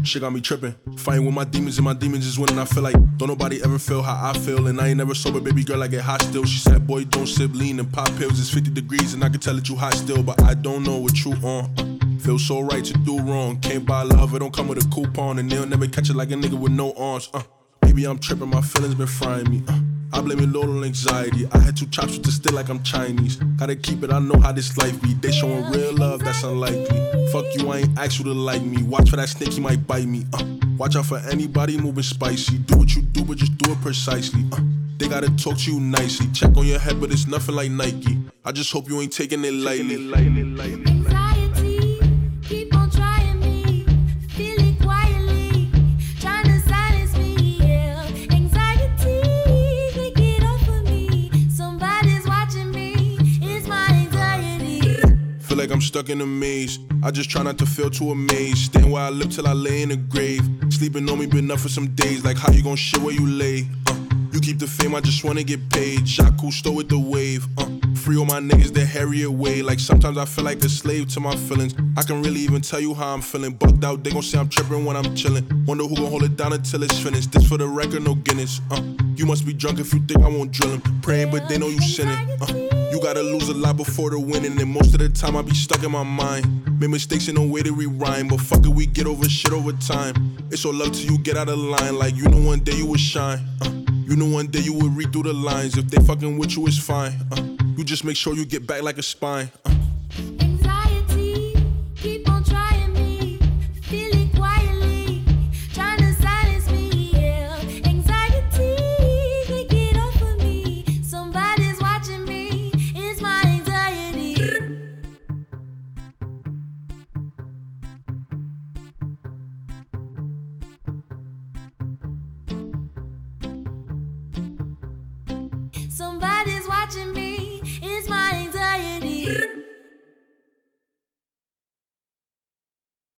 Shit got me tripping. Fighting with my demons and my demons is winning. I feel like don't nobody ever feel how I feel. And I ain't never sober, baby girl, I get hot still. She said, boy, don't sip lean and pop pills. It's 50 degrees and I can tell that you hot still. But I don't know what you on. Feel so right to do wrong. Can't buy love, it don't come with a coupon. And they'll never catch it like a nigga with no arms. Maybe I'm tripping, my feelings been frying me. I blame it load on anxiety. I had 2 chops with the still like I'm Chinese. Gotta keep it, I know how this life be. They showing real love, that's unlikely. Fuck you, I ain't asked you to like me. Watch for that snake, he might bite me. Watch out for anybody moving spicy. Do what you do, but just do it precisely. They gotta talk to you nicely. Check on your head, but it's nothing like Nike. I just hope you ain't taking it lightly. Anxiety, keep on trying me. Feel it quietly, trying to silence me. Yeah. Anxiety, can't get off of me. Somebody's watching me. It's my anxiety. Feel like I'm stuck in a maze. I just try not to feel too amazed. Staying where I live till I lay in the grave. Sleeping on me been up for some days. Like how you gon' shit where you lay? You keep the fame, I just wanna get paid. Jacques Cousteau with the wave. Free all my niggas the Harriet way. Like sometimes I feel like a slave to my feelings. I can really even tell you how I'm feeling. Bugged out, they gon' say I'm tripping when I'm chillin'. Wonder who gon' hold it down until it's finished. This for the record, no Guinness. You must be drunk if you think I won't drill him. Praying, but they know you sinning. You gotta lose a lot before the winning. And most of the time I be stuck in my mind. Made mistakes and no way to rewind. But fuck it, we get over shit over time. It's all love till you get out of line. Like you know one day you would shine. You know one day you would read through the lines. If they fucking with you, it's fine. You just make sure you get back like a spine. Anxiety, keep on trying me. Feel it quietly, trying to silence me. Yeah. Anxiety, can't get off of me. Somebody's watching me. It's my anxiety. Somebody's watching me.